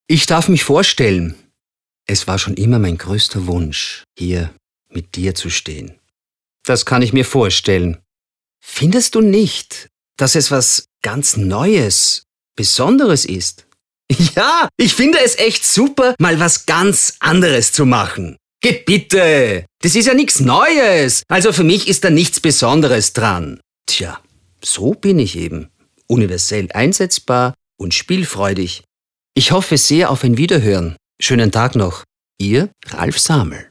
Ich darf mich vorstellen. Es war schon immer mein größter Wunsch, hier mit dir zu stehen. Das kann ich mir vorstellen. Findest du nicht, dass es was ganz Neues, Besonderes ist? Ja, ich finde es echt super, mal was ganz anderes zu machen. Geh bitte, das ist ja nichts Neues. Also für mich ist da nichts Besonderes dran. Tja, so bin ich eben. Universell einsetzbar und spielfreudig. Ich hoffe sehr auf ein Wiederhören. Schönen Tag noch. Ihr Ralf Samel.